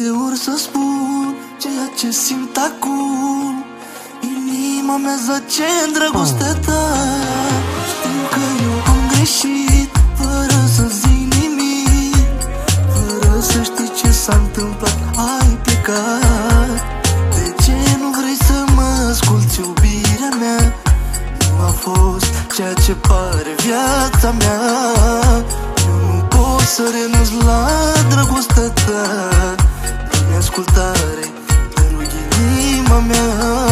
câte ori să spun ceea ce simt acum. Inima mea zace în dragostea ta. Știu că eu am greșit, fără să zic nimic, fără să știi ce s-a întâmplat, ai plecat. De ce nu vrei să mă asculți, iubirea mea? Nu a fost ceea ce pare viața mea. Eu nu pot să renunț la dragostea ta. Dă-mi ascultare, te rog, inima mea.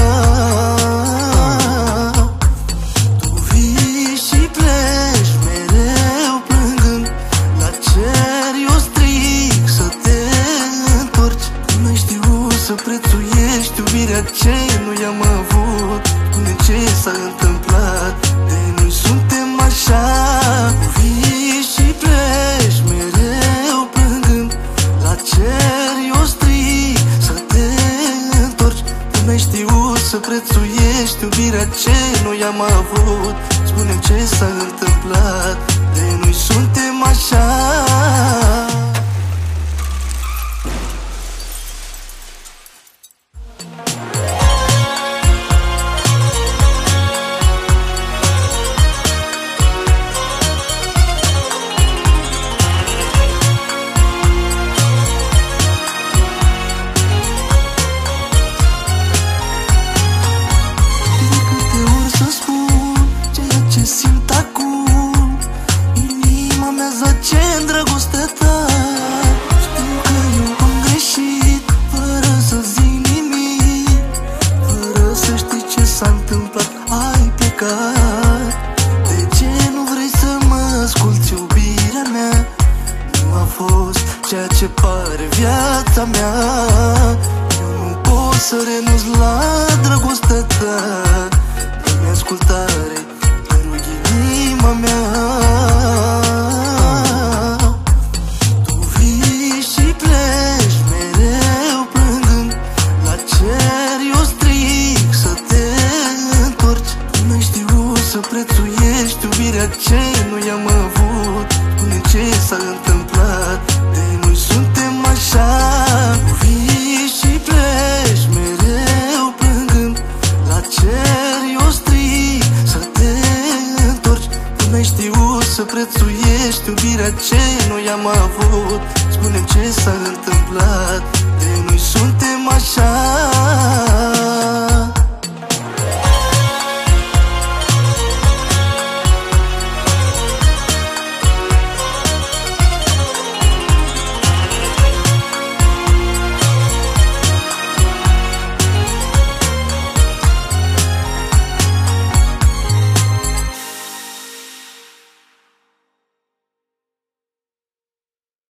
Tu vii și pleci mereu plângând, la cer eu strig să te întorci. Tu n-ai știut să prețuiești iubirea ce nu i-am avut. Spune ce s-a întâmplat, de noi suntem așa. Tu vii și pleci mereu plângând, la cer eu strig să te întorci. Tu n-ai știut să prețuiești iubirea ce nu i-am avut. Spune-mi ce s-a întâmplat, de noi suntem așa. Simt acum, inima mea zace în dragostea ta. Știu că eu am greșit, fără să zic nimic, fără să știi ce s-a întâmplat, ai plecat. De ce nu vrei să mă asculți, iubirea mea? Nu a fost ceea ce pare viața mea. Eu nu pot să renunț la dragostea ta. Dă-mi ascultare, inima mea. Tu vii și pleci mereu plângând, la cer eu strig să te întorci. Tu n-ai știut să prețuiești iubirea ce nu i-am avut. Spune ce s-a întâmplat, de noi suntem așa. Tu vii și pleci mereu plângând, la cer eu strig să te întorci. Tu n-ai știut să prețuiești iubirea ce nu i-am avut. Spune-mi ce s-a întâmplat, de noi suntem așa.